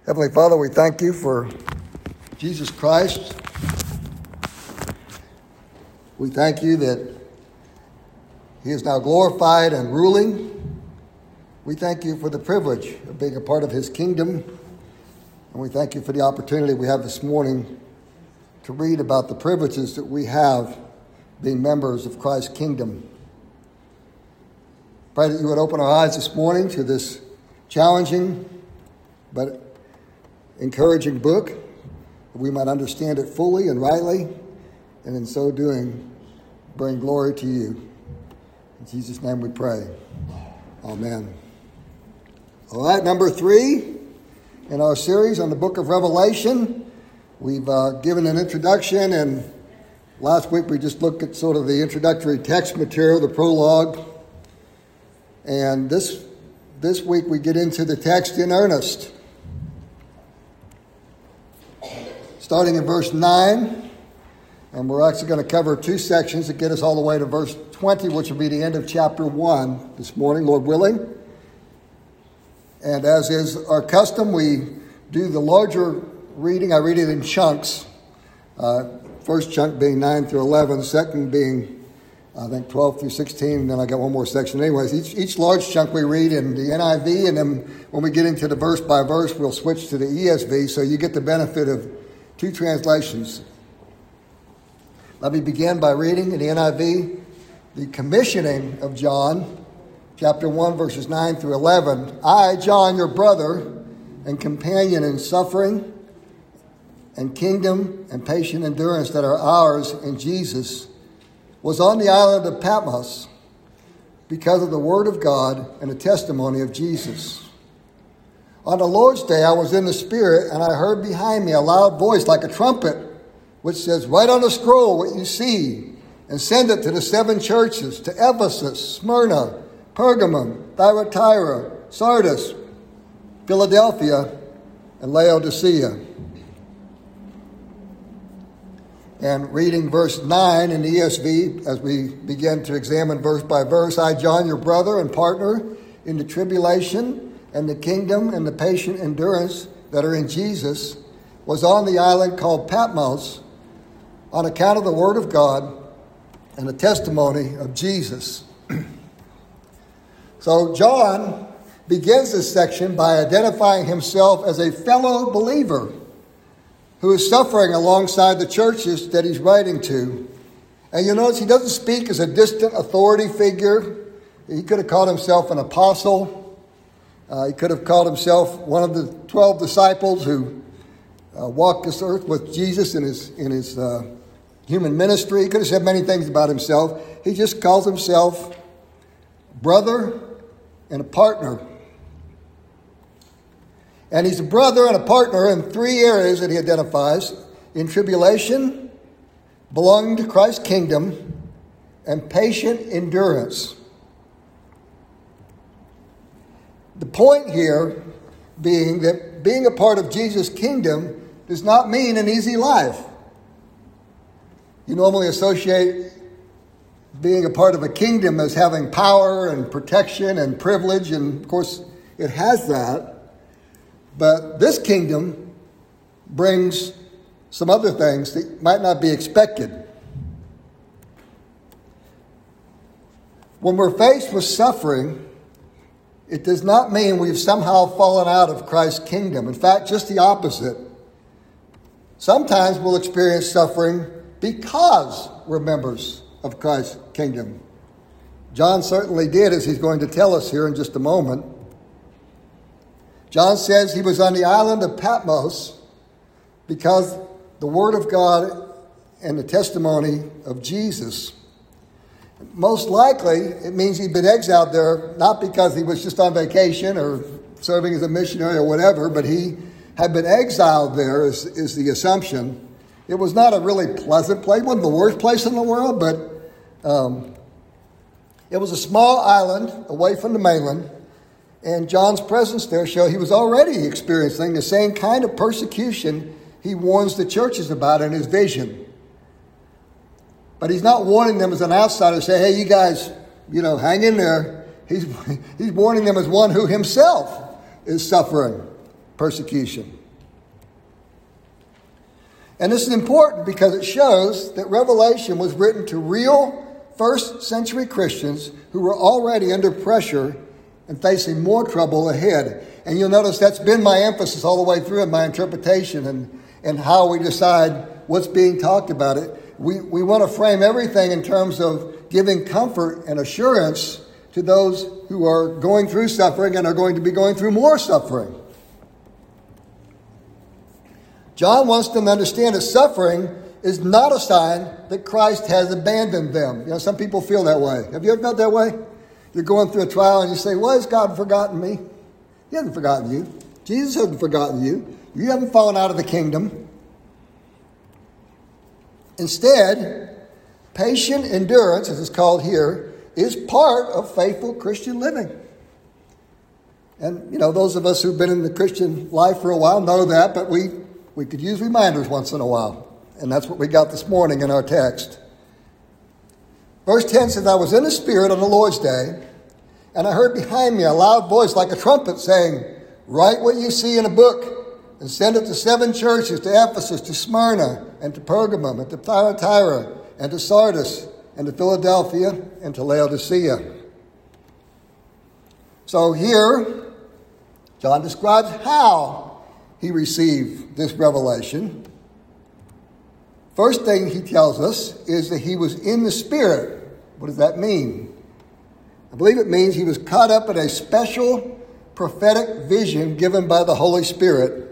Heavenly Father, we thank you for Jesus Christ. We thank you that he is now glorified and ruling. We thank you for the privilege of being a part of his kingdom. And we thank you for the opportunity we have this morning to read about the privileges that we have being members of Christ's kingdom. Pray that you would open our eyes this morning to this challenging but encouraging book, that we might understand it fully and rightly, and in so doing, bring glory to you. In Jesus' name we pray. Amen. All right, number 3 in our series on the book of Revelation. We've given an introduction, and last week we just looked at sort of the introductory text material, the prologue. And this week we get into the text in earnest. Starting in verse 9, and we're actually going to cover 2 sections that get us all the way to verse 20, which will be the end of chapter 1 this morning, Lord willing. And as is our custom, we do the larger reading. I read it in chunks. First chunk being 9 through 11, second being, I think, 12 through 16, and then I got one more section. Anyways, each large chunk we read in the NIV, and then when we get into the verse by verse, we'll switch to the ESV, so you get the benefit of 2 translations. Let me begin by reading in the NIV the commissioning of John, chapter 1, verses 9 through 11. I, John, your brother and companion in suffering and kingdom and patient endurance that are ours in Jesus, was on the island of Patmos because of the word of God and the testimony of Jesus. On the Lord's day, I was in the Spirit, and I heard behind me a loud voice like a trumpet, which says, "Write on a scroll what you see, and send it to the 7 churches, to Ephesus, Smyrna, Pergamum, Thyatira, Sardis, Philadelphia, and Laodicea." And reading verse 9 in the ESV, as we begin to examine verse by verse, I, John, your brother and partner in the tribulation and the kingdom and the patient endurance that are in Jesus, was on the island called Patmos on account of the word of God and the testimony of Jesus. So John begins this section by identifying himself as a fellow believer who is suffering alongside the churches that he's writing to. And you notice he doesn't speak as a distant authority figure. He could have called himself an apostle. He could have called himself one of the 12 disciples who walked this earth with Jesus in his human ministry. He could have said many things about himself. He just calls himself brother and a partner. And he's a brother and a partner in 3 areas that he identifies: in tribulation, belonging to Christ's kingdom, and patient endurance. The point here being that being a part of Jesus' kingdom does not mean an easy life. You normally associate being a part of a kingdom as having power and protection and privilege, and of course it has that. But this kingdom brings some other things that might not be expected. When we're faced with suffering, it does not mean we've somehow fallen out of Christ's kingdom. In fact, just the opposite. Sometimes we'll experience suffering because we're members of Christ's kingdom. John certainly did, as he's going to tell us here in just a moment. John says he was on the island of Patmos because the word of God and the testimony of Jesus. Most likely, it means he'd been exiled there, not because he was just on vacation or serving as a missionary or whatever, but he had been exiled there, is the assumption. It was not a really pleasant place. It wasn't the worst place in the world, but it was a small island away from the mainland, and John's presence there showed he was already experiencing the same kind of persecution he warns the churches about in his vision. But he's not warning them as an outsider, say, hey, you guys, hang in there. He's warning them as one who himself is suffering persecution. And this is important because it shows that Revelation was written to real first century Christians who were already under pressure and facing more trouble ahead. And you'll notice that's been my emphasis all the way through in my interpretation and how we decide what's being talked about it. We want to frame everything in terms of giving comfort and assurance to those who are going through suffering and are going to be going through more suffering. John wants them to understand that suffering is not a sign that Christ has abandoned them. You know, some people feel that way. Have you ever felt that way? You're going through a trial and you say, "Why has God forgotten me?" He hasn't forgotten you. Jesus hasn't forgotten you. You haven't fallen out of the kingdom. Instead, patient endurance, as it's called here, is part of faithful Christian living. And, you know, those of us who've been in the Christian life for a while know that, but we could use reminders once in a while. And that's what we got this morning in our text. Verse 10 says, "I was in the Spirit on the Lord's day, and I heard behind me a loud voice like a trumpet saying, 'Write what you see in a book and send it to 7 churches, to Ephesus, to Smyrna, and to Pergamum, and to Thyatira, and to Sardis, and to Philadelphia, and to Laodicea.'" So here, John describes how he received this revelation. First thing he tells us is that he was in the Spirit. What does that mean? I believe it means he was caught up in a special prophetic vision given by the Holy Spirit.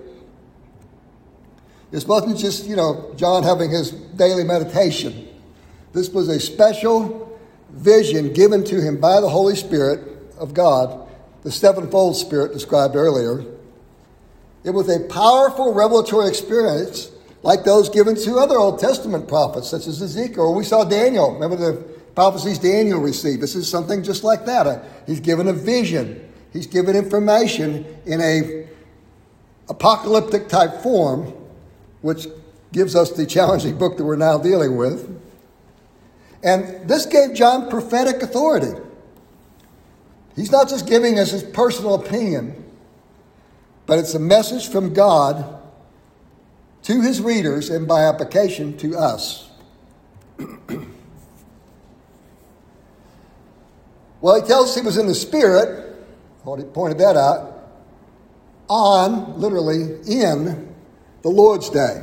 This wasn't just, John having his daily meditation. This was a special vision given to him by the Holy Spirit of God, the sevenfold Spirit described earlier. It was a powerful revelatory experience like those given to other Old Testament prophets, such as Ezekiel. We saw Daniel. Remember the prophecies Daniel received? This is something just like that. He's given a vision. He's given information in a apocalyptic type form, which gives us the challenging book that we're now dealing with. And this gave John prophetic authority. He's not just giving us his personal opinion, but it's a message from God to his readers and by application to us. Well, he tells us he was in the Spirit. I already pointed that out. On, literally, in the Lord's Day.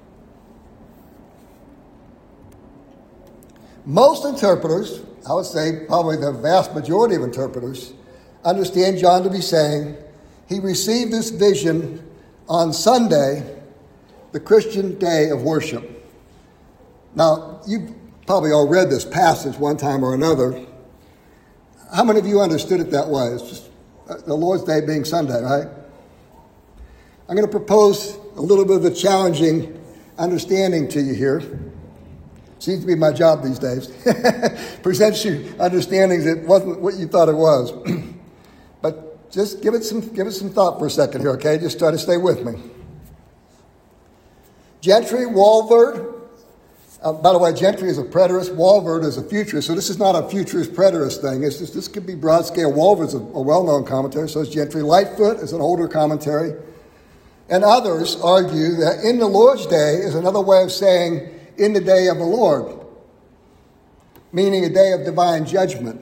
Most interpreters, I would say probably the vast majority of interpreters, understand John to be saying he received this vision on Sunday, the Christian day of worship. Now, you've probably all read this passage one time or another. How many of you understood it that way? It's just the Lord's Day being Sunday, right? I'm going to propose a little bit of a challenging understanding to you here. Seems to be my job these days. Presents you understandings that wasn't what you thought it was. But just give it some thought for a second here, okay? Just try to stay with me. Gentry, Walvoord. By the way, Gentry is a preterist. Walvoord is a futurist. So this is not a futurist preterist thing. this could be broad scale. Walvoord is a well-known commentator. So is Gentry. Lightfoot is an older commentary. And others argue that in the Lord's Day is another way of saying in the day of the Lord, meaning a day of divine judgment.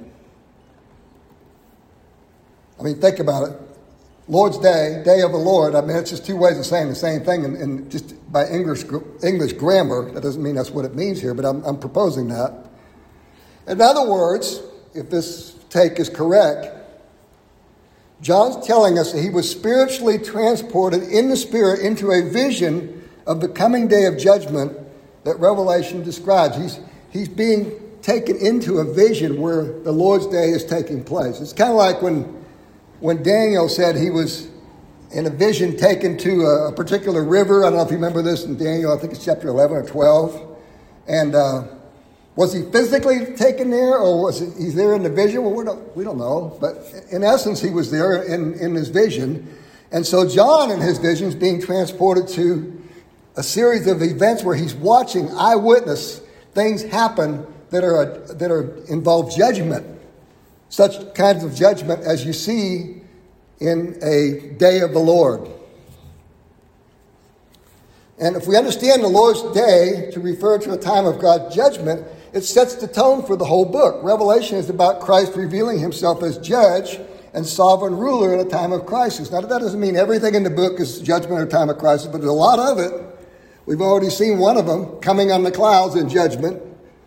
I mean, think about it. Lord's Day, day of the Lord. I mean, it's just two ways of saying the same thing, and just by English grammar, that doesn't mean that's what it means here, but I'm proposing that. In other words, if this take is correct, John's telling us that he was spiritually transported in the Spirit into a vision of the coming day of judgment that Revelation describes. He's being taken into a vision where the Lord's Day is taking place. It's kind of like when Daniel said he was in a vision taken to a particular river. I don't know if you remember this in Daniel. I think it's chapter 11 or 12. And was he physically taken there, or was he there in the vision? Well, we don't know. But in essence, he was there in his vision. And so John, in his vision, is being transported to a series of events where he's watching eyewitness things happen that are involve judgment, such kinds of judgment as you see in a day of the Lord. And if we understand the Lord's Day to refer to a time of God's judgment, it sets the tone for the whole book. Revelation is about Christ revealing himself as judge and sovereign ruler in a time of crisis. Now, that doesn't mean everything in the book is judgment or time of crisis, but there's a lot of it. We've already seen one of them, coming on the clouds in judgment.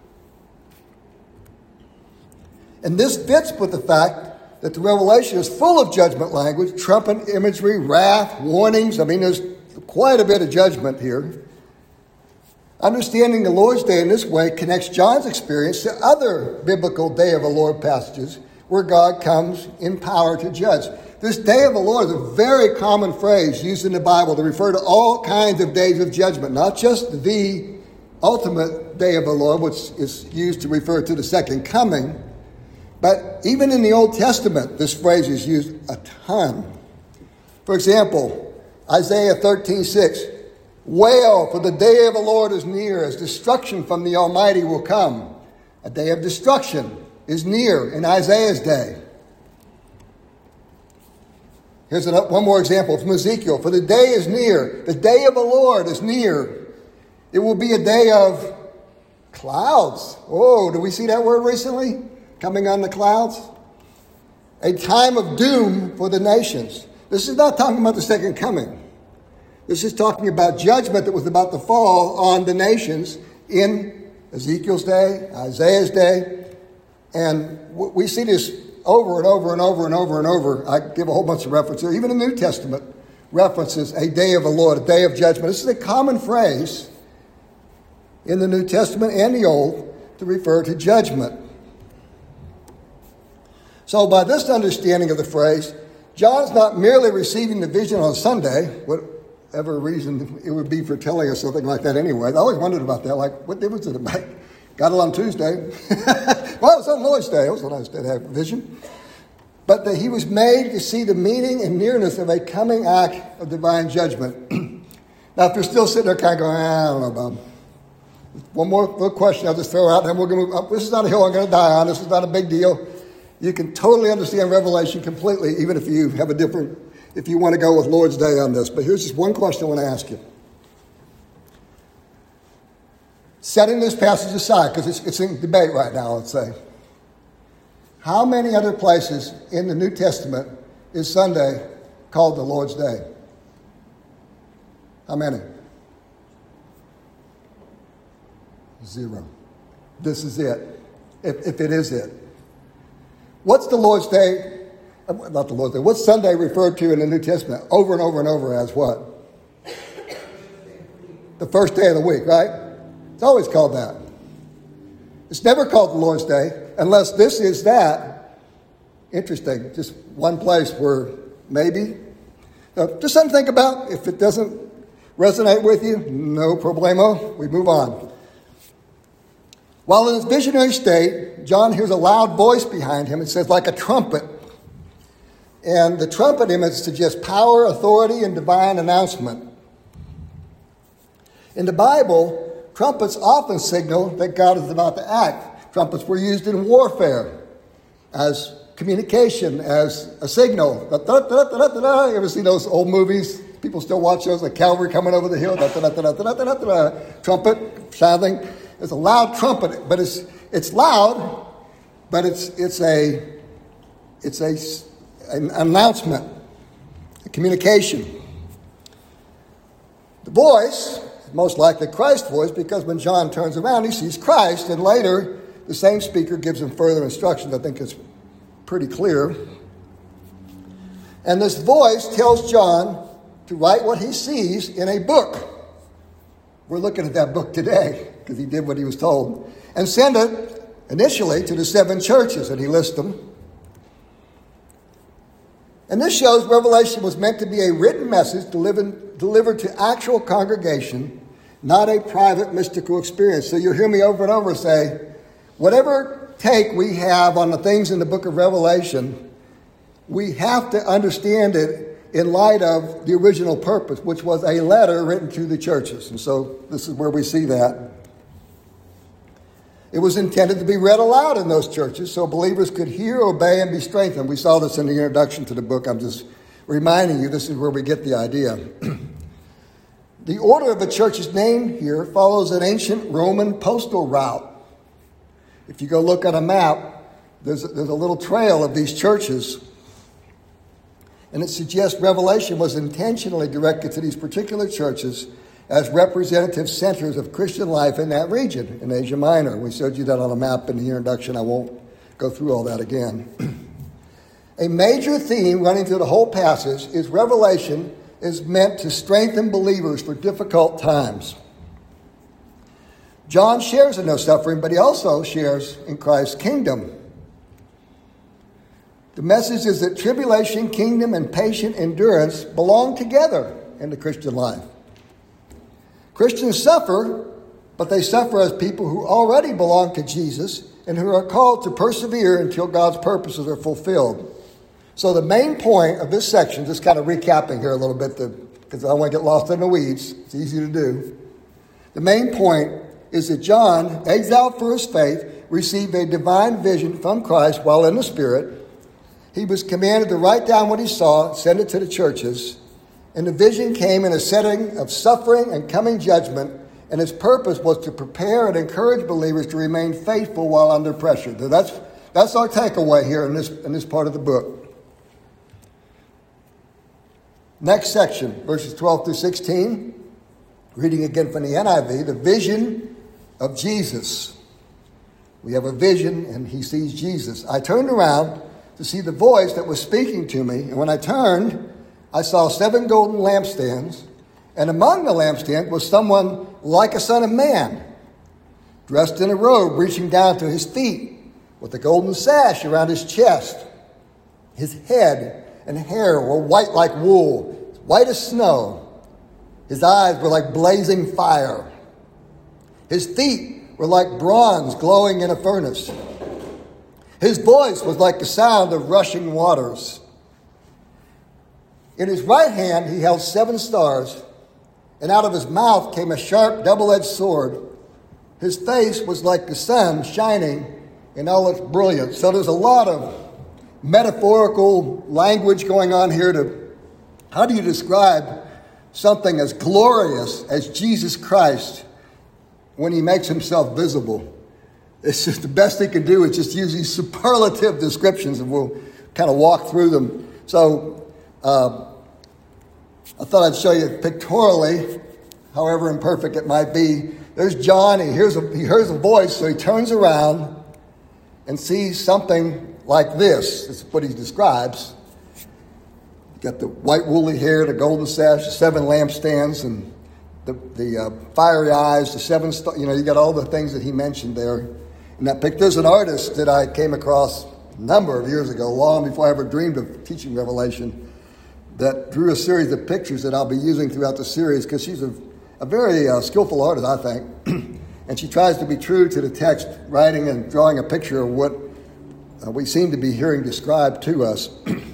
And this fits with the fact that the Revelation is full of judgment language, trumpet imagery, wrath, warnings. I mean, there's quite a bit of judgment here. Understanding the Lord's Day in this way connects John's experience to other biblical Day of the Lord passages where God comes in power to judge. This Day of the Lord is a very common phrase used in the Bible to refer to all kinds of days of judgment, not just the ultimate Day of the Lord, which is used to refer to the second coming. But even in the Old Testament, this phrase is used a ton. For example, Isaiah 13:6, "Wail, for the day of the Lord is near, as destruction from the Almighty will come." A day of destruction is near in Isaiah's day. Here's one more example from Ezekiel. "For the day is near, the day of the Lord is near. It will be a day of clouds." Oh, did we see that word recently? Coming on the clouds? A time of doom for the nations. This is not talking about the second coming. This is talking about judgment that was about to fall on the nations in Ezekiel's day, Isaiah's day. And we see this over and over and over and over and over. I give a whole bunch of references. Even the New Testament references a day of the Lord, a day of judgment. This is a common phrase in the New Testament and the Old to refer to judgment. So by this understanding of the phrase, John's not merely receiving the vision on Sunday, whatever reason it would be for telling us something like that anyway. I always wondered about that, like, what difference did it make? Got it on Tuesday. Well, it was on Lord's Day. It was a nice day to have a vision. But that he was made to see the meaning and nearness of a coming act of divine judgment. Now, if you're still sitting there kind of going, I don't know, Bob. One more little question I'll just throw out, and then we're going to move up. This is not a hill I'm going to die on. This is not a big deal. You can totally understand Revelation completely, even if you have if you want to go with Lord's Day on this. But here's just one question I want to ask you. Setting this passage aside, because it's in debate right now, let's say. How many other places in the New Testament is Sunday called the Lord's Day? How many? 0. This is it, if it is it. What's the Lord's Day? Not the Lord's Day. What's Sunday referred to in the New Testament over and over and over as what? The first day of the week, right? It's always called that. It's never called the Lord's Day unless this is that. Interesting. Just one place where maybe. Just something to think about. If it doesn't resonate with you, no problemo. We move on. While in his visionary state, John hears a loud voice behind him. It says, like a trumpet. And the trumpet image suggests power, authority, and divine announcement. In the Bible, trumpets often signal that God is about to act. Trumpets were used in warfare as communication, as a signal. You ever see those old movies? People still watch those, like cavalry coming over the hill. Trumpet sounding. It's a loud trumpet, but it's loud, but it's an announcement, a communication. The voice, most likely Christ's voice, because when John turns around, he sees Christ, and later the same speaker gives him further instructions. I think it's pretty clear. And this voice tells John to write what he sees in a book. We're looking at that book today because he did what he was told. And send it initially to the 7 churches, and he lists them. And this shows Revelation was meant to be a written message delivered to actual congregation, not a private mystical experience. So you'll hear me over and over say, whatever take we have on the things in the book of Revelation, we have to understand it in light of the original purpose, which was a letter written to the churches. And so this is where we see that. It was intended to be read aloud in those churches so believers could hear, obey, and be strengthened. We saw this in the introduction to the book. I'm just reminding you, this is where we get the idea. The order of the church's name here follows an ancient Roman postal route. If you go look at a map, there's a little trail of these churches. And it suggests Revelation was intentionally directed to these particular churches as representative centers of Christian life in that region, in Asia Minor. We showed you that on a map in the introduction. I won't go through all that again. A major theme running through the whole passage is Revelation is meant to strengthen believers for difficult times. John shares in their suffering, but he also shares in Christ's kingdom. The message is that tribulation, kingdom, and patient endurance belong together in the Christian life. Christians suffer, but they suffer as people who already belong to Jesus and who are called to persevere until God's purposes are fulfilled. So the main point of this section, just kind of recapping here a little bit, because I don't want to get lost in the weeds. It's easy to do. The main point is that John, exiled for his faith, received a divine vision from Christ while in the Spirit. He was commanded to write down what he saw, send it to the churches. And the vision came in a setting of suffering and coming judgment, and its purpose was to prepare and encourage believers to remain faithful while under pressure. That's our takeaway here in this part of the book. Next section, verses 12 through 16, reading again from the NIV, the vision of Jesus. We have a vision, and he sees Jesus. I turned around to see the voice that was speaking to me, and when I turned, I saw 7 golden lampstands, and among the lampstands was someone like a son of man, dressed in a robe reaching down to his feet, with a golden sash around his chest. His head and hair were white like wool, white as snow. His eyes were like blazing fire. His feet were like bronze glowing in a furnace. His voice was like the sound of rushing waters. In his right hand he held 7 stars, and out of his mouth came a sharp double-edged sword. His face was like the sun shining in all its brilliance. So there's a lot of metaphorical language going on here to how do you describe something as glorious as Jesus Christ when he makes himself visible? It's just the best he can do is just use these superlative descriptions, and we'll kind of walk through them. So I thought I'd show you pictorially, however imperfect it might be. There's John. He hears a voice, so he turns around and sees something like this. This is what he describes. You got the white woolly hair, the golden sash, the 7 lampstands, and the fiery eyes, the 7 stars. You got all the things that he mentioned there. In that picture, there's an artist that I came across a number of years ago, long before I ever dreamed of teaching Revelation, that drew a series of pictures that I'll be using throughout the series, because she's a very skillful artist, I think. And she tries to be true to the text, writing and drawing a picture of what we seem to be hearing described to us.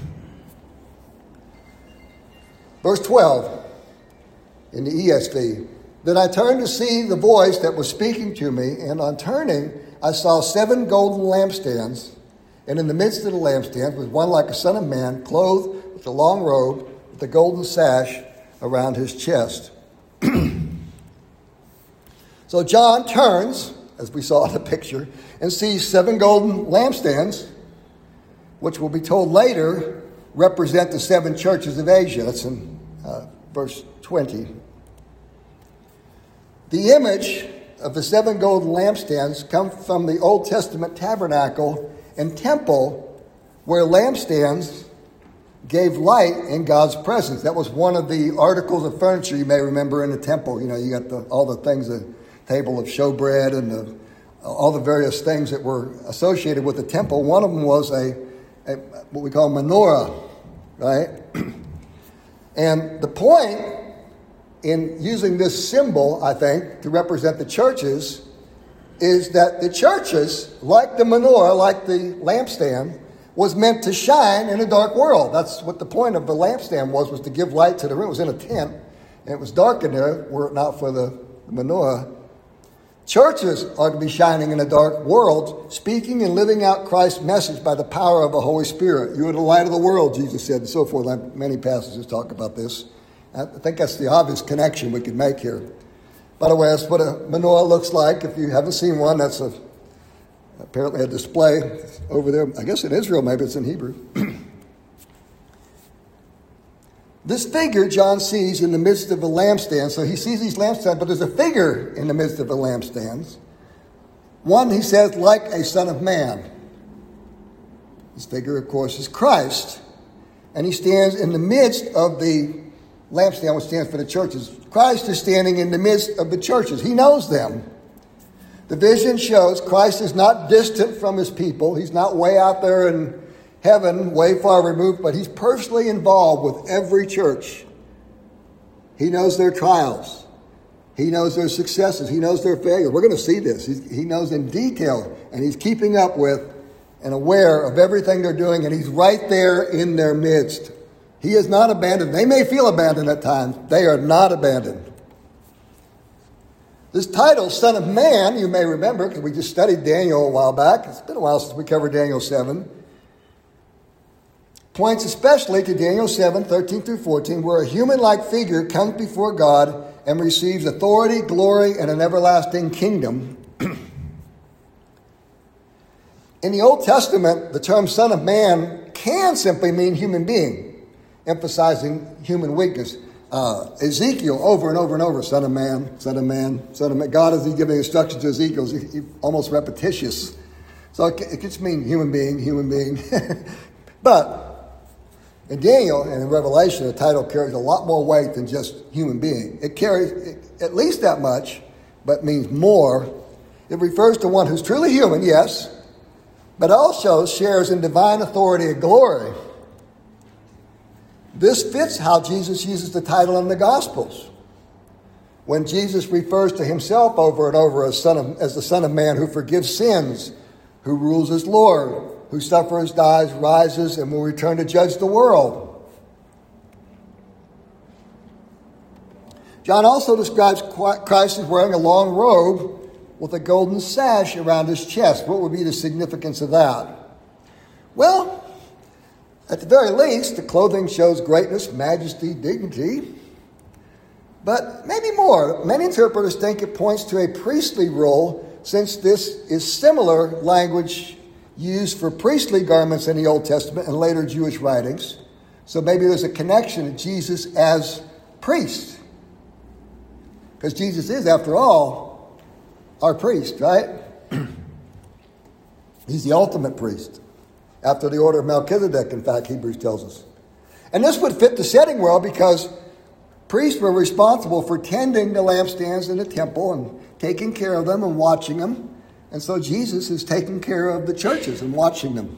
Verse 12 in the ESV. Then I turned to see the voice that was speaking to me, and on turning, I saw 7 golden lampstands, and in the midst of the lampstands was one like a son of man, clothed with a long robe, with a golden sash around his chest. So John turns, as we saw in the picture, and sees 7 golden lampstands, which will be told later represent the 7 churches of Asia. That's in verse 20. The image of the 7 golden lampstands comes from the Old Testament tabernacle and temple, where lampstands gave light in God's presence. That was one of the articles of furniture you may remember in the temple. You got all the things, the table of showbread and all the various things that were associated with the temple. One of them was a what we call menorah, right? And the point in using this symbol, I think, to represent the churches is that the churches, like the menorah, like the lampstand, was meant to shine in a dark world. That's what the point of the lampstand was to give light to the room. It was in a tent, and it was dark in there, were it not for the menorah. Churches are to be shining in a dark world, speaking and living out Christ's message by the power of the Holy Spirit. You are the light of the world, Jesus said, and so forth. Many passages talk about this. I think that's the obvious connection we could make here. By the way, that's what a menorah looks like. If you haven't seen one, that's apparently a display over there. I guess in Israel, maybe it's in Hebrew. This figure John sees in the midst of the lampstand. So he sees these lampstands, but there's a figure in the midst of the lampstands. One, he says, like a son of man. This figure, of course, is Christ. And he stands in the midst of the lampstand, which stands for the churches. Christ is standing in the midst of the churches. He knows them. The vision shows Christ is not distant from his people. He's not way out there in heaven, way far removed, but he's personally involved with every church. He knows their trials. He knows their successes. He knows their failures. We're going to see this. He knows in detail, and he's keeping up with and aware of everything they're doing, and he's right there in their midst. He is not abandoned. They may feel abandoned at times. They are not abandoned. This title, Son of Man, you may remember, because we just studied Daniel a while back. It's been a while since we covered Daniel 7. Points especially to Daniel 7, 13 through 14, where a human-like figure comes before God and receives authority, glory, and an everlasting kingdom. In the Old Testament, the term Son of Man can simply mean human being, emphasizing human weakness. Ezekiel, over and over and over, Son of Man, Son of Man, Son of Man. God, as he's giving instructions to Ezekiel, is almost repetitious. So it can just mean human being, human being. But in Daniel and in Revelation, the title carries a lot more weight than just human being. It carries at least that much, but means more. It refers to one who's truly human, yes, but also shares in divine authority and glory. This fits how Jesus uses the title in the Gospels. When Jesus refers to himself over and over as the Son of Man who forgives sins, who rules as Lord, who suffers, dies, rises, and will return to judge the world. John also describes Christ as wearing a long robe with a golden sash around his chest. What would be the significance of that? Well, at the very least, the clothing shows greatness, majesty, dignity. But maybe more. Many interpreters think it points to a priestly role, since this is similar language used for priestly garments in the Old Testament and later Jewish writings. So maybe there's a connection to Jesus as priest. Because Jesus is, after all, our priest, right? He's the ultimate priest. After the order of Melchizedek, in fact, Hebrews tells us. And this would fit the setting well because priests were responsible for tending the lampstands in the temple and taking care of them and watching them. And so Jesus is taking care of the churches and watching them.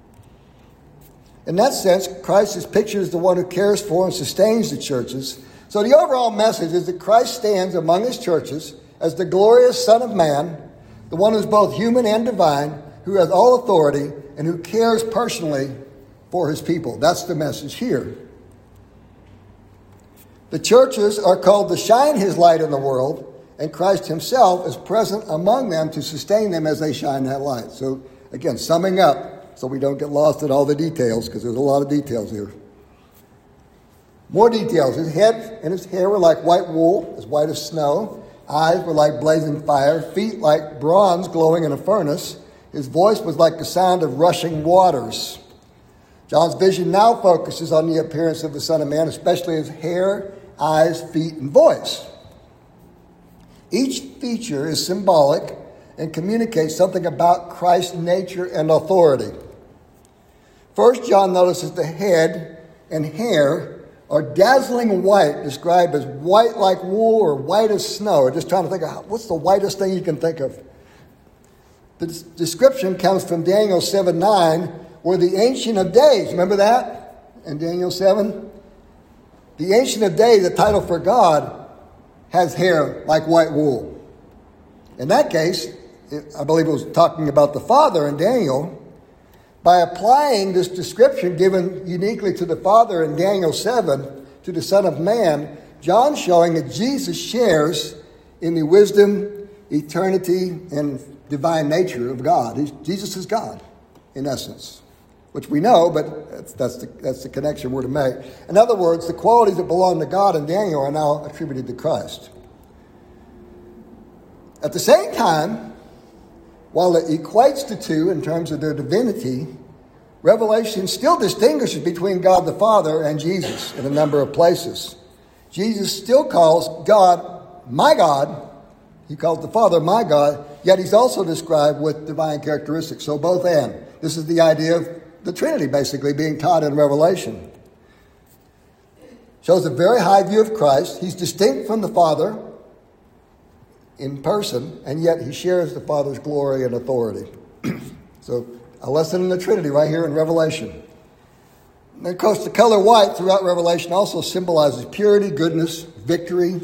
In that sense, Christ is pictured as the one who cares for and sustains the churches. So the overall message is that Christ stands among his churches as the glorious Son of Man, the one who's both human and divine, who has all authority, and who cares personally for his people. That's the message here. The churches are called to shine his light in the world, and Christ himself is present among them to sustain them as they shine that light. So, again, summing up, so we don't get lost in all the details, because there's a lot of details here. More details. His head and his hair were like white wool, as white as snow. Eyes were like blazing fire. Feet like bronze glowing in a furnace. His voice was like the sound of rushing waters. John's vision now focuses on the appearance of the Son of Man, especially his hair, eyes, feet, and voice. Each feature is symbolic and communicates something about Christ's nature and authority. First, John notices the head and hair are dazzling white, described as white like wool or white as snow. We're just trying to think of what's the whitest thing you can think of. The description comes from Daniel 7:9, where the Ancient of Days, remember that in Daniel 7? The Ancient of Days, the title for God, has hair like white wool. In that case, I believe it was talking about the Father in Daniel. By applying this description given uniquely to the Father in Daniel 7 to the Son of Man, John's showing that Jesus shares in the wisdom, eternity, and divine nature of God. Jesus is God, in essence. which we know, but that's the connection we're to make. In other words, the qualities that belong to God in Daniel are now attributed to Christ. At the same time, while it equates the two in terms of their divinity, Revelation still distinguishes between God the Father and Jesus in a number of places. Jesus still calls God my God. He calls the Father my God, yet he's also described with divine characteristics. So both and. This is the idea of the Trinity basically being taught in Revelation. Shows a very high view of Christ. He's distinct from the Father in person, and yet he shares the Father's glory and authority. So a lesson in the Trinity right here in Revelation. And of course, the color white throughout Revelation also symbolizes purity, goodness, victory.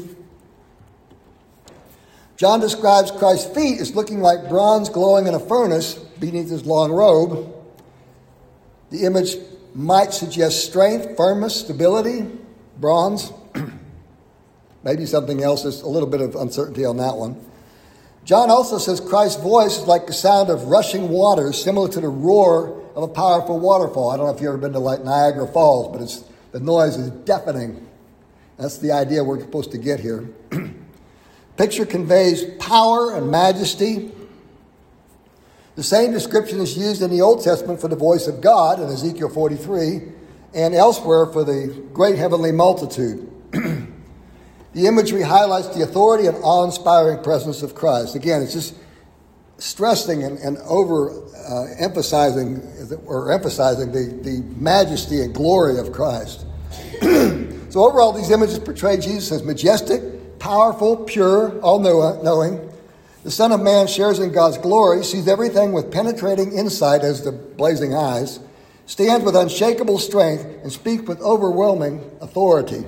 John describes Christ's feet as looking like bronze glowing in a furnace beneath his long robe. The image might suggest strength, firmness, stability, bronze. Maybe something else. There's a little bit of uncertainty on that one. John also says Christ's voice is like the sound of rushing waters, similar to the roar of a powerful waterfall. I don't know if you've ever been to like Niagara Falls, but the noise is deafening. That's the idea we're supposed to get here. Picture conveys power and majesty. The same description is used in the Old Testament for the voice of God in Ezekiel 43 and elsewhere for the great heavenly multitude. The imagery highlights the authority and awe-inspiring presence of Christ. Again, it's just stressing and emphasizing the majesty and glory of Christ. So overall, these images portray Jesus as majestic, powerful, pure, all-knowing. The Son of Man shares in God's glory, sees everything with penetrating insight as the blazing eyes, stands with unshakable strength, and speaks with overwhelming authority.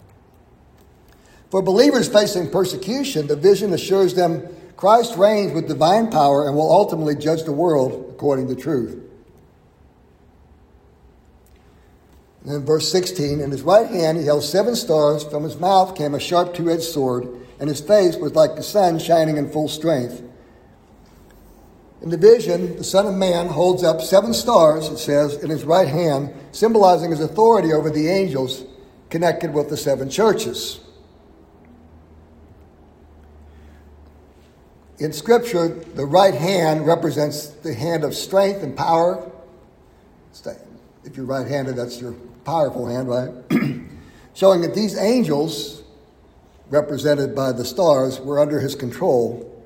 For believers facing persecution, the vision assures them Christ reigns with divine power and will ultimately judge the world according to truth. And in verse 16, in his right hand he held 7 stars. From his mouth came a sharp two-edged sword, and his face was like the sun shining in full strength. In the vision, the Son of Man holds up 7 stars, it says, in his right hand, symbolizing his authority over the angels connected with the 7 churches. In Scripture, the right hand represents the hand of strength and power. If you're right-handed, that's your powerful hand, right? Showing that these angels, represented by the stars, were under his control.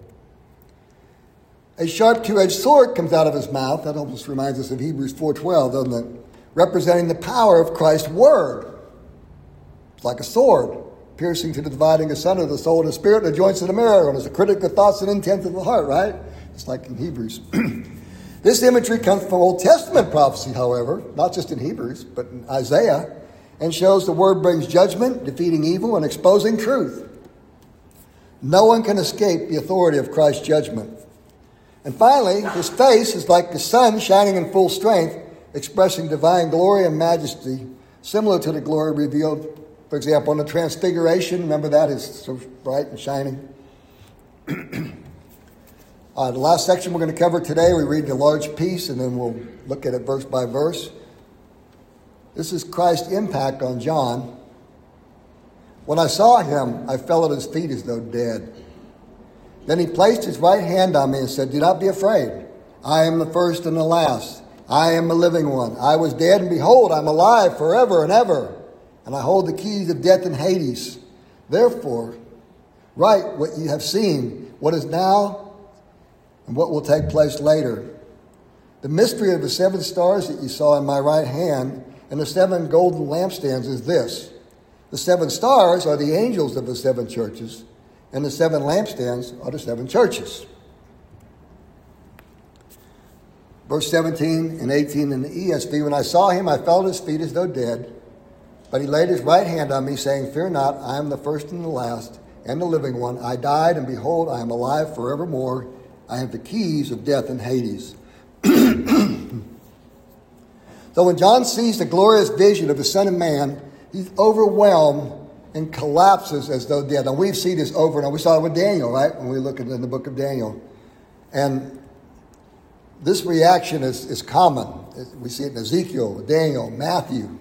A sharp two-edged sword comes out of his mouth. That almost reminds us of Hebrews 4:12, doesn't it? Representing the power of Christ's word. It's like a sword, piercing to the dividing asunder of the soul and the spirit and the joints of the marrow, and is a critic of thoughts and intents of the heart, right? It's like in Hebrews. This imagery comes from Old Testament prophecy, however, not just in Hebrews, but in Isaiah, and shows the word brings judgment, defeating evil, and exposing truth. No one can escape the authority of Christ's judgment. And finally, his face is like the sun shining in full strength, expressing divine glory and majesty, similar to the glory revealed, for example, in the Transfiguration. Remember that? It's so bright and shining. The last section we're going to cover today, we read the large piece, and then we'll look at it verse by verse. This is Christ's impact on John. When I saw him, I fell at his feet as though dead. Then he placed his right hand on me and said, "Do not be afraid. I am the first and the last. I am the living one. I was dead, and behold, I'm alive forever and ever. And I hold the keys of death and Hades. Therefore, write what you have seen, what is now, and what will take place later. The mystery of the 7 stars that you saw in my right hand and the 7 golden lampstands is this. The 7 stars are the angels of the 7 churches, and the 7 lampstands are the 7 churches." Verse 17 and 18 in the ESV, "When I saw him, I fell at his feet as though dead. But he laid his right hand on me, saying, 'Fear not, I am the first and the last, and the living one. I died, and behold, I am alive forevermore. I have the keys of death and Hades.'" So when John sees the glorious vision of the Son of Man, he's overwhelmed and collapses as though dead. Now we've seen this over and over. We saw it with Daniel, right? When we look in the book of Daniel. And This reaction is common. We see it in Ezekiel, Daniel, Matthew.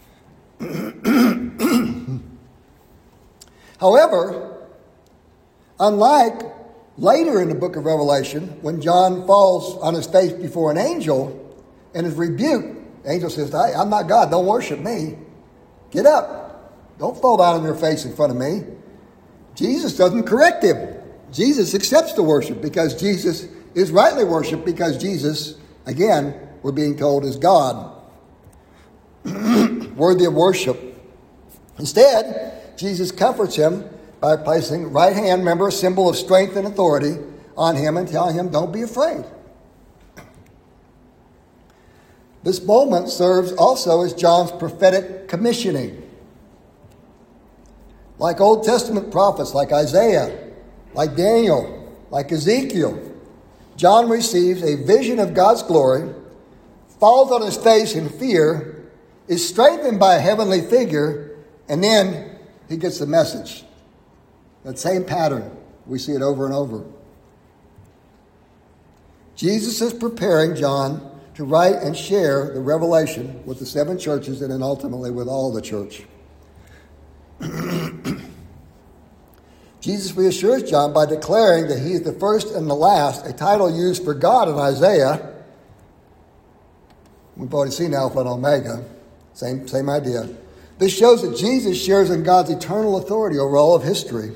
However, unlike later in the book of Revelation, when John falls on his face before an angel and is rebuked, the angel says, "Hey, I'm not God, don't worship me. Get up. Don't fall down on your face in front of me." Jesus doesn't correct him. Jesus accepts the worship because Jesus is rightly worshipped, because Jesus, again, we're being told, is God, worthy of worship. Instead, Jesus comforts him by placing right hand, remember, a symbol of strength and authority, on him and telling him, "Don't be afraid." This moment serves also as John's prophetic commissioning. Like Old Testament prophets, like Isaiah, like Daniel, like Ezekiel, John receives a vision of God's glory, falls on his face in fear, is strengthened by a heavenly figure, and then he gets the message. That same pattern, we see it over and over. Jesus is preparing John to write and share the revelation with the 7 churches and then ultimately with all the church. Jesus reassures John by declaring that he is the first and the last, a title used for God in Isaiah. We've already seen Alpha and Omega. Same idea. This shows that Jesus shares in God's eternal authority over all of history.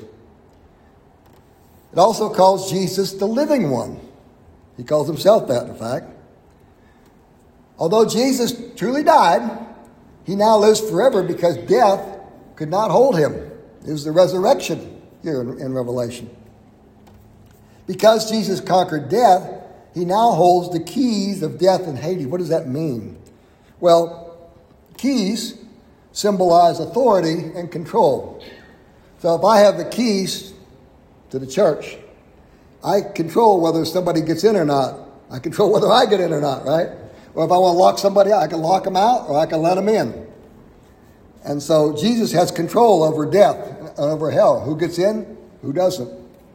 It also calls Jesus the living one. He calls himself that, in fact. Although Jesus truly died, he now lives forever because death could not hold him. It was the resurrection here in Revelation. Because Jesus conquered death, he now holds the keys of death and Hades. What does that mean? Well, keys symbolize authority and control. So if I have the keys to the church, I control whether somebody gets in or not. I control whether I get in or not, right? Or if I want to lock somebody out, I can lock them out or I can let them in. And so Jesus has control over death and over hell. Who gets in? Who doesn't?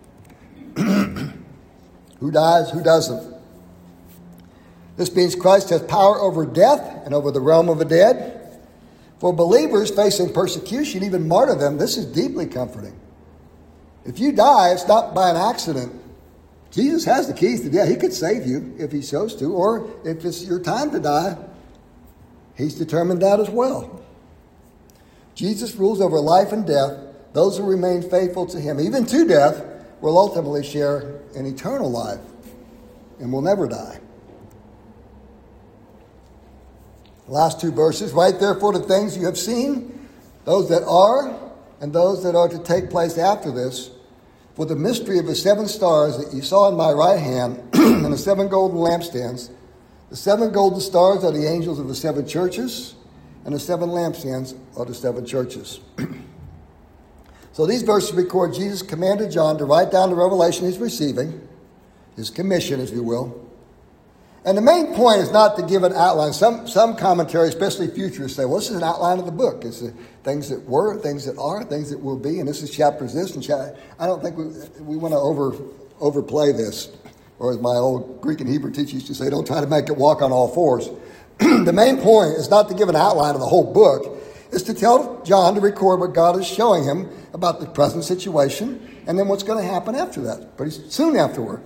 Who dies? Who doesn't? This means Christ has power over death and over the realm of the dead. For believers facing persecution, even martyrdom, this is deeply comforting. If you die, it's not by an accident. Jesus has the keys to death. He could save you if he chose to, or if it's your time to die, he's determined that as well. Jesus rules over life and death. Those who remain faithful to him, even to death, will ultimately share an eternal life and will never die. The last 2 verses, write therefore the things you have seen, those that are, and those that are to take place after this. For the mystery of the 7 stars that you saw in my right hand and the 7 golden lampstands, the 7 golden stars are the angels of the 7 churches, and the 7 lampstands are the 7 churches. So these verses record Jesus commanded John to write down the revelation he's receiving, his commission, if you will. And the main point is not to give an outline. Some commentary, especially futurists, say, well, this is an outline of the book. It's the things that were, things that are, things that will be, and this is chapters this and chapter. I don't think we want to overplay this. Or as my old Greek and Hebrew teacher used to say, don't try to make it walk on all fours. The main point is not to give an outline of the whole book. It's to tell John to record what God is showing him about the present situation and then what's going to happen after that, pretty soon afterward.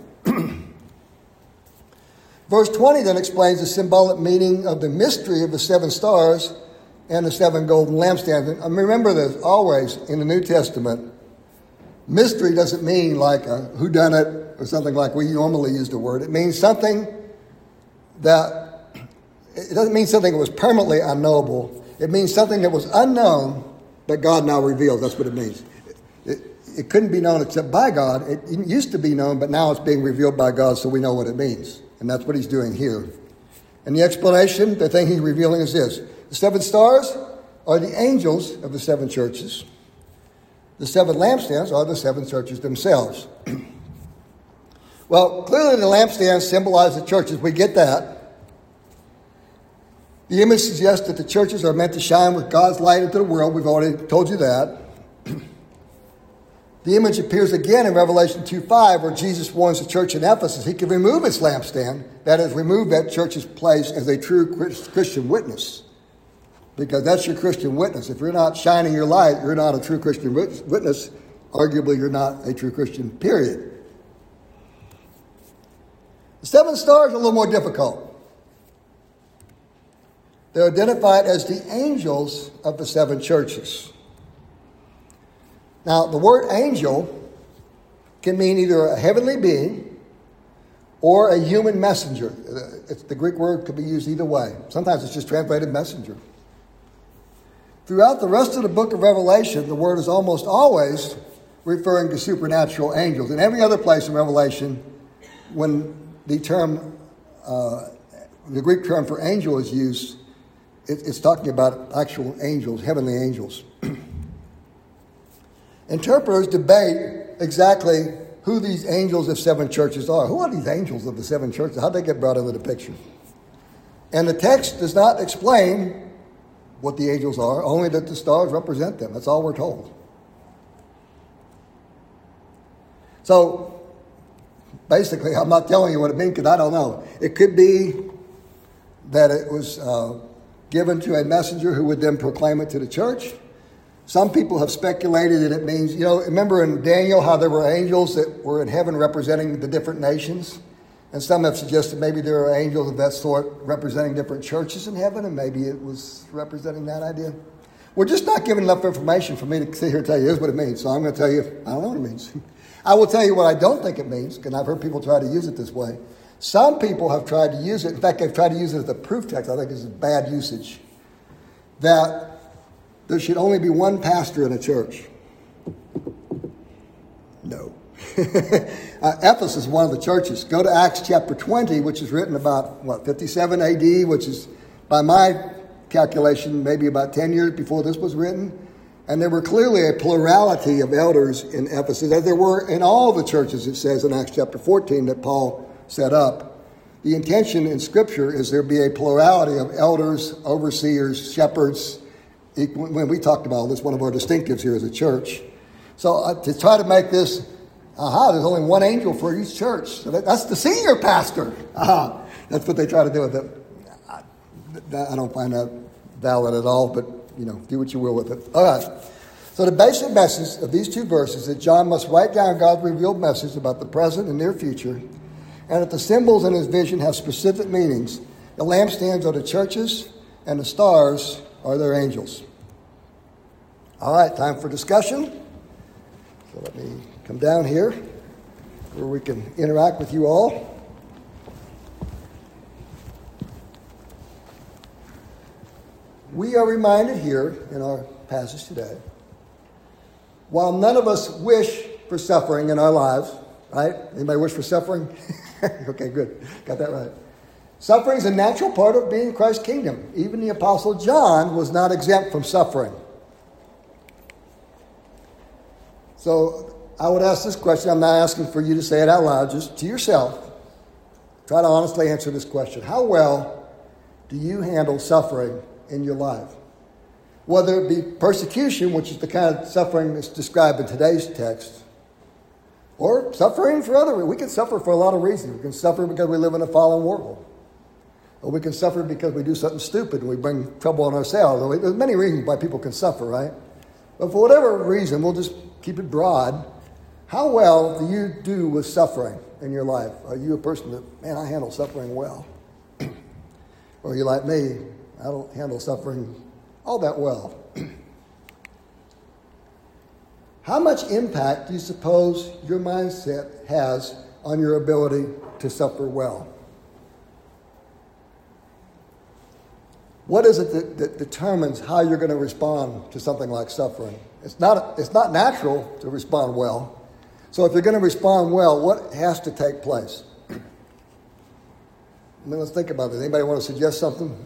Verse 20 then explains the symbolic meaning of the mystery of the 7 stars and the 7 golden lampstands. And remember this, always in the New Testament, mystery doesn't mean like a whodunit or something like we normally use the word. It means something that, it doesn't mean something that was permanently unknowable. It means something that was unknown that God now reveals. That's what it means. It couldn't be known except by God. It used to be known, but now it's being revealed by God, so we know what it means. And that's what he's doing here. And the explanation, the thing he's revealing is this. The 7 stars are the angels of the 7 churches. The 7 lampstands are the 7 churches themselves. Well, clearly the lampstands symbolize the churches. We get that. The image suggests that the churches are meant to shine with God's light into the world. We've already told you that. The image appears again in Revelation 2:5, where Jesus warns the church in Ephesus he can remove its lampstand, that is, remove that church's place as a true Christian witness. Because that's your Christian witness. If you're not shining your light, you're not a true Christian witness. Arguably, you're not a true Christian, period. The 7 stars are a little more difficult. They're identified as the angels of the 7 churches. Now, the word angel can mean either a heavenly being or a human messenger. The Greek word could be used either way. Sometimes it's just translated messenger. Throughout the rest of the book of Revelation, the word is almost always referring to supernatural angels. In every other place in Revelation, when the Greek term for angel is used, it's talking about actual angels, heavenly angels. Interpreters debate exactly who these angels of 7 churches are. Who are these angels of the 7 churches? How did they get brought into the picture? And the text does not explain what the angels are, only that the stars represent them. That's all we're told. So, basically, I'm not telling you what it means because I don't know. It could be that it was given to a messenger who would then proclaim it to the church. Some people have speculated that it means, remember in Daniel how there were angels that were in heaven representing the different nations? And some have suggested maybe there are angels of that sort representing different churches in heaven, and maybe it was representing that idea. We're just not given enough information for me to sit here and tell you here's what it means. So I'm going to tell you, I don't know what it means. I will tell you what I don't think it means, because I've heard people try to use it this way. Some people have tried to use it. In fact, they've tried to use it as a proof text. I think this is bad usage. That there should only be one pastor in a church. No. Ephesus is one of the churches. Go to Acts chapter 20, which is written about, 57 AD, which is, by my calculation, maybe about 10 years before this was written. And there were clearly a plurality of elders in Ephesus, as there were in all the churches, it says in Acts chapter 14, that Paul set up. The intention in Scripture is there be a plurality of elders, overseers, shepherds. When we talked about this, one of our distinctives here as a church. So to try to make this, there's only one angel for each church. So that's the senior pastor. That's what they try to do with it. I don't find that valid at all, but, do what you will with it. All right. So the basic message of these 2 verses is that John must write down God's revealed message about the present and near future, and that the symbols in his vision have specific meanings. The lampstands are the churches, and the stars are their angels. All right, time for discussion. So let me come down here where we can interact with you all. We are reminded here in our passage today, while none of us wish for suffering in our lives, right? Anybody wish for suffering? Okay, good. Got that right. Suffering is a natural part of being in Christ's kingdom. Even the Apostle John was not exempt from suffering. So I would ask this question. I'm not asking for you to say it out loud, just to yourself. Try to honestly answer this question. How well do you handle suffering in your life? Whether it be persecution, which is the kind of suffering that's described in today's text, or suffering for other reasons. We can suffer for a lot of reasons. We can suffer because we live in a fallen world. Or we can suffer because we do something stupid and we bring trouble on ourselves. There's many reasons why people can suffer, right? But for whatever reason, we'll just keep it broad. How well do you do with suffering in your life? Are you a person that, man, I handle suffering well? Or are you like me? I don't handle suffering all that well. How much impact do you suppose your mindset has on your ability to suffer well? What is it that determines how you're going to respond to something like suffering? It's not natural to respond well. So if you're going to respond well, what has to take place? Let's think about this. Anybody want to suggest something?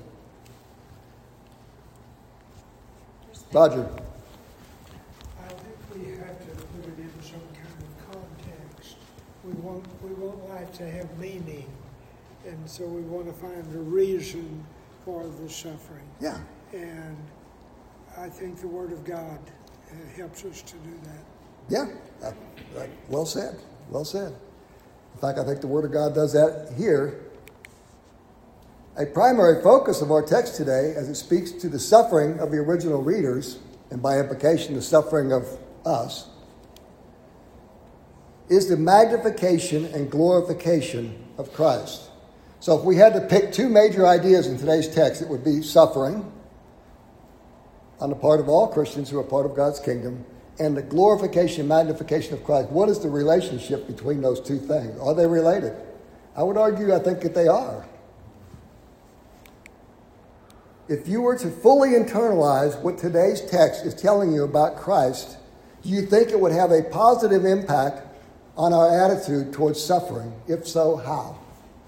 Roger. I think we have to put it in some kind of context. We want life to have meaning, and so we want to find a reason for the suffering. Yeah. And I think the Word of God helps us to do that. Yeah, well said. Well said. In fact, I think the Word of God does that here. A primary focus of our text today, as it speaks to the suffering of the original readers, and by implication the suffering of us, is the magnification and glorification of Christ. So if we had to pick two major ideas in today's text, it would be suffering on the part of all Christians who are part of God's kingdom, and the glorification and magnification of Christ. What is the relationship between those two things? Are they related? I would argue, I think that they are. If you were to fully internalize what today's text is telling you about Christ, do you think it would have a positive impact on our attitude towards suffering? If so, how?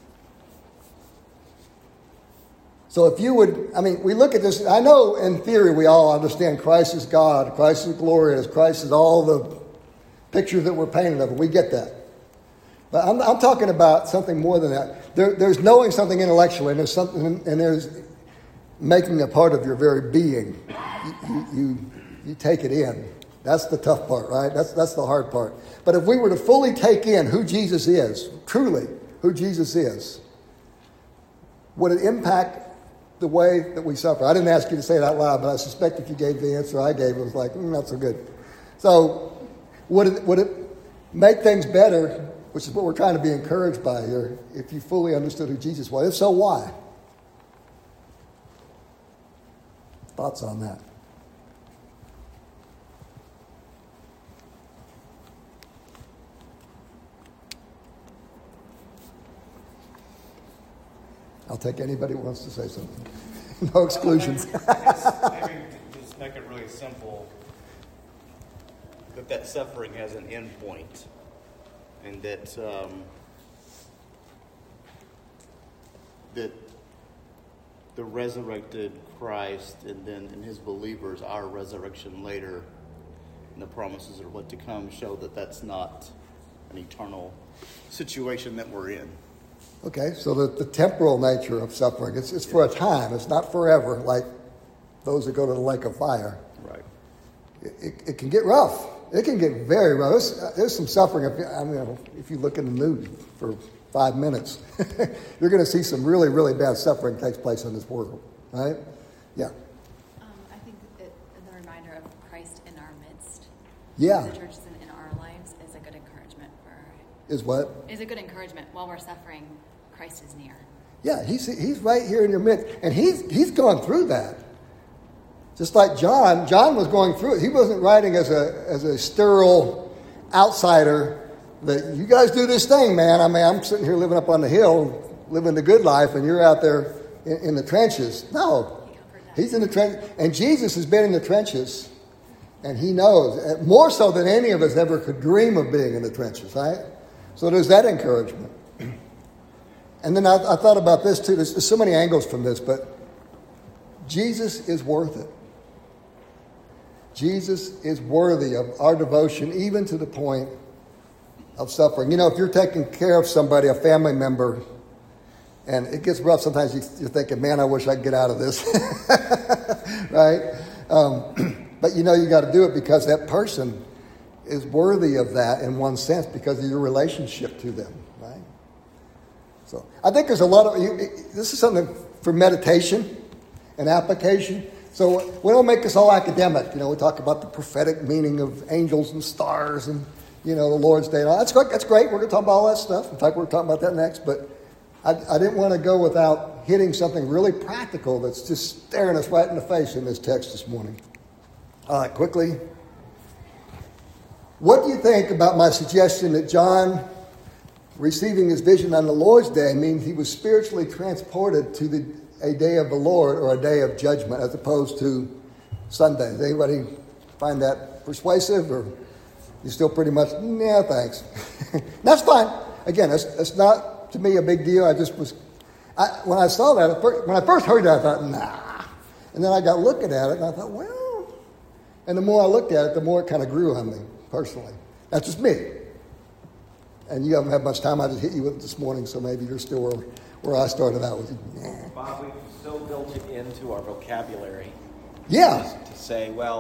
So if you would, we look at this, I know in theory we all understand Christ is God, Christ is glorious, Christ is all the pictures that we're painted of, and we get that. But I'm talking about something more than that. There's knowing something intellectually, and there's something, and there's making a part of your very being. You take it in. That's the tough part, right? That's the hard part. But if we were to fully take in who Jesus is, truly who Jesus is, would it impact the way that we suffer? I didn't ask you to say it out loud, but I suspect if you gave the answer I gave, it was like, not so good. So would it make things better, which is what we're trying to be encouraged by here, if you fully understood who Jesus was? If so, why? Thoughts on that? I'll take anybody who wants to say something. No exclusions. Maybe just make it really simple, that suffering has an end point, and that the resurrected Christ and then in his believers, our resurrection later, and the promises of what to come show that that's not an eternal situation that we're in. Okay, so the temporal nature of suffering, it's for a time. It's not forever, like those that go to the lake of fire. Right. It can get rough. It can get very rough. There's some suffering. If you look in the news for 5 minutes, you're going to see some really, really bad suffering takes place in this world, right? Yeah. I think the reminder of Christ in our midst, Yeah. the church in our lives, is a good encouragement for. Is what? Is a good encouragement while we're suffering. Christ is near. Yeah, he's right here in your midst, and he's gone through that. Just like John was going through it. He wasn't writing as a sterile outsider that you guys do this thing, man. I'm sitting here living up on the hill, living the good life, and you're out there in the trenches. No, he's in the trench, and Jesus has been in the trenches, and he knows more so than any of us ever could dream of being in the trenches, right? So there's that encouragement. And then I thought about this too. There's so many angles from this, but Jesus is worth it. Jesus is worthy of our devotion, even to the point of suffering. You know, if you're taking care of somebody, a family member, and it gets rough, sometimes you're thinking, man, I wish I could get out of this. Right? But you know you got to do it because that person is worthy of that in one sense because of your relationship to them. Right? So I think there's a lot of, this is something for meditation and application. So we don't make this all academic. You know, we talk about the prophetic meaning of angels and stars and, you know, the Lord's Day. And all. That's great. We're going to talk about all that stuff. In fact, we're talking about that next. But I didn't want to go without hitting something really practical that's just staring us right in the face in this text this morning. All right, quickly. What do you think about my suggestion that John receiving his vision on the Lord's Day means he was spiritually transported to a day of the Lord or a day of judgment as opposed to Sunday? Does anybody find that persuasive, or you still pretty much, yeah, thanks? That's fine. Again, that's not to me a big deal. When I saw that, when I first heard that, I thought, nah. And then I got looking at it and I thought, well, and the more I looked at it, the more it kind of grew on me personally. That's just me. And you haven't had much time. I just hit you with it this morning, so maybe you're still where I started out with. Bob, we've so built it into our vocabulary. Yeah. To say, well,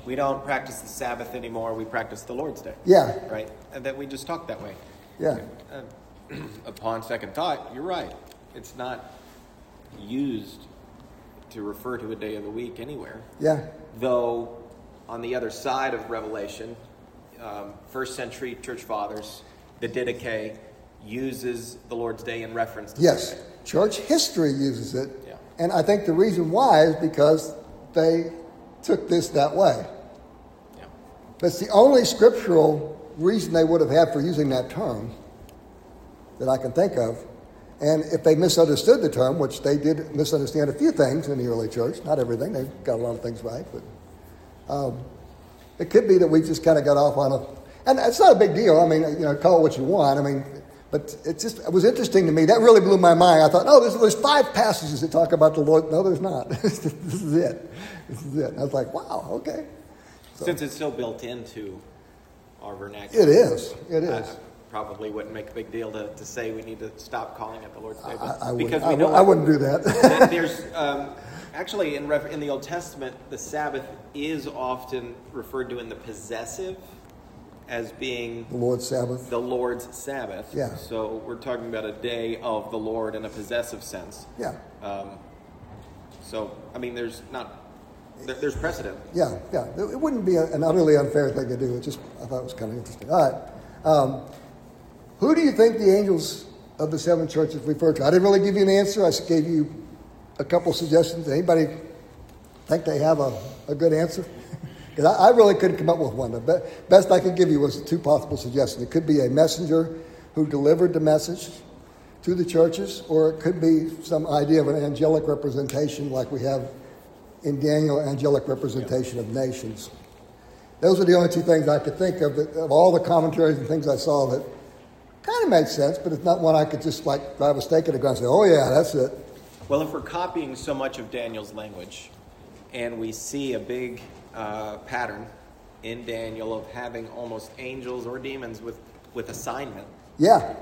we don't practice the Sabbath anymore, we practice the Lord's Day. Yeah. Right? And that we just talk that way. Yeah. Upon second thought, you're right. It's not used to refer to a day of the week anywhere. Yeah. Though, on the other side of Revelation, first century church fathers, the Didache uses the Lord's Day in reference to Yes. Sunday. Church history uses it. Yeah. And I think the reason why is because they took this that way. Yeah. That's the only scriptural reason they would have had for using that term that I can think of. And if they misunderstood the term, which they did misunderstand a few things in the early church, not everything, they got a lot of things right, but it could be that we just kind of got off on and it's not a big deal. I mean, call it what you want. I mean, but it was interesting to me. That really blew my mind. I thought, there's 5 passages that talk about the Lord. No, there's not. This is it. And I was like, wow, okay. So, Since it's so built into our vernacular. It is. Probably wouldn't make a big deal to say we need to stop calling it the Lord's Day. I Because wouldn't do that. There's actually in the Old Testament, the Sabbath is often referred to in the possessive as being The Lord's Sabbath. the Lord's Sabbath. Yeah. So we're talking about a day of the Lord in a possessive sense. Yeah. So I mean, there's there's precedent. Yeah. It wouldn't be an utterly unfair thing to do. I thought it was kind of interesting. All right. Who do you think the angels of the 7 churches refer to? I didn't really give you an answer. I just gave you a couple suggestions. Anybody think they have a good answer? Because I really couldn't come up with one. The best I could give you was 2 possible suggestions. It could be a messenger who delivered the message to the churches, or it could be some idea of an angelic representation like we have in Daniel, angelic representation of nations. Those are the only 2 things I could think of all the commentaries and things I saw that kind of made sense, but it's not one I could just like drive a stake in the ground and say, oh yeah, that's it. Well, if we're copying so much of Daniel's language, and we see a big pattern in Daniel of having almost angels or demons with assignment. Yeah.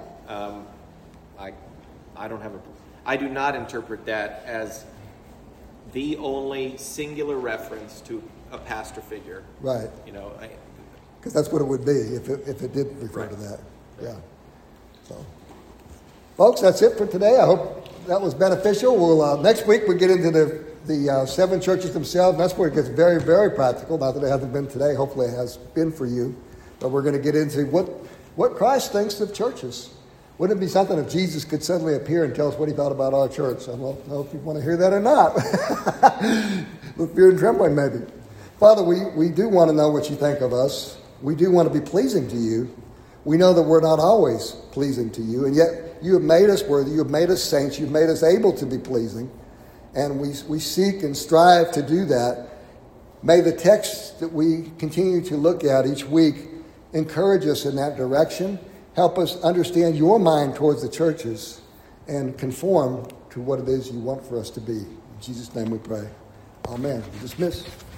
I do not interpret that as the only singular reference to a pastor figure. Right. Because that's what it would be if it did refer to that. Yeah. So, folks, that's it for today. I hope that was beneficial. We'll next week we get into the 7 churches themselves. That's where it gets very, very practical. Not that it hasn't been today. Hopefully it has been for you. But we're going to get into what Christ thinks of churches. Wouldn't it be something if Jesus could suddenly appear and tell us what he thought about our church? I don't know if you want to hear that or not. With fear and trembling, maybe. Father, we do want to know what you think of us. We do want to be pleasing to you. We know that we're not always pleasing to you, and yet you have made us worthy. You have made us saints. You've made us able to be pleasing, and we seek and strive to do that. May the texts that we continue to look at each week encourage us in that direction. Help us understand your mind towards the churches and conform to what it is you want for us to be. In Jesus' name we pray. Amen. Dismissed.